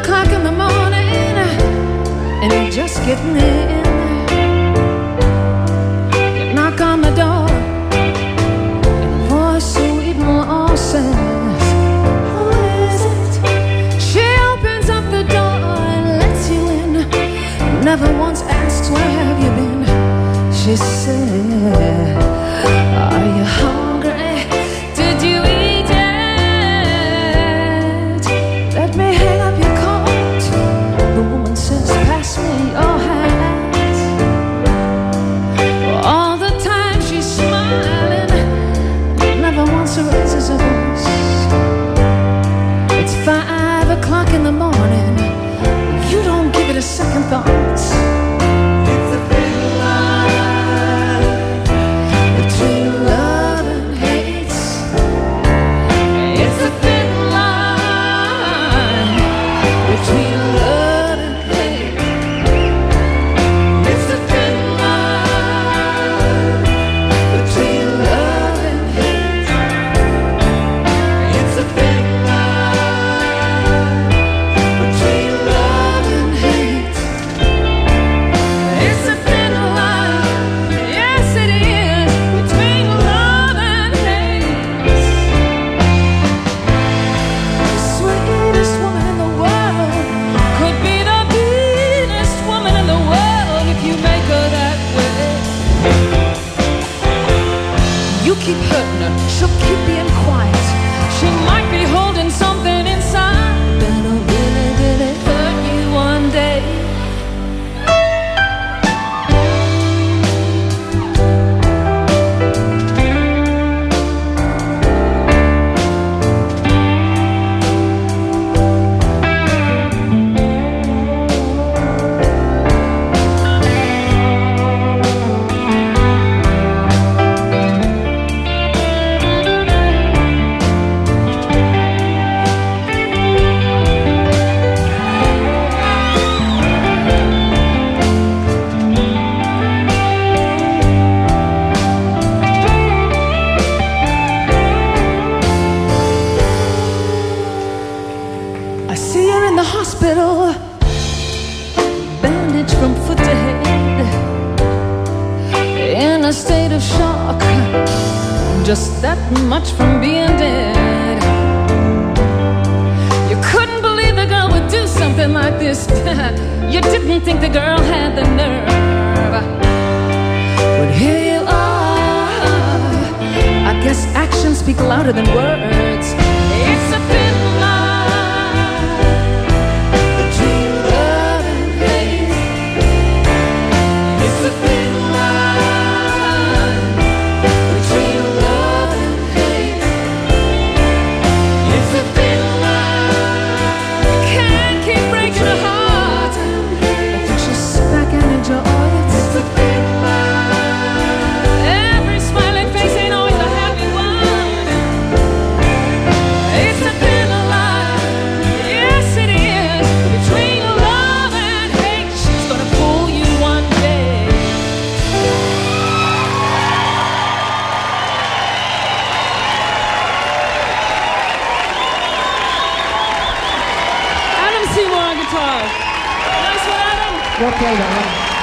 o'clock in the morning, and you're just getting in. You knock on the door, and a voice sweet and low says, "Who is it?" She opens up the door and lets you in. Never once asks, "Where have you been?" She said, "Are you hungry? Did you eat it? Let me hang up your coat." The woman says, "Pass me your hat." All the time she's smiling, never once raises her voice. It's 5 o'clock in the morning, you don't give it a second thought. Keep hurting her, she'll keep being quiet. She might be holding something inside that'll really, really hurt you one day. I see her in the hospital, bandaged from foot to head, in a state of shock, just that much from being dead. You couldn't believe the girl would do something like this. You didn't think the girl had the nerve. But here you are. I guess actions speak louder than words. It's a thin Seymour on guitar. Nice one, Adam. Well played, Adam.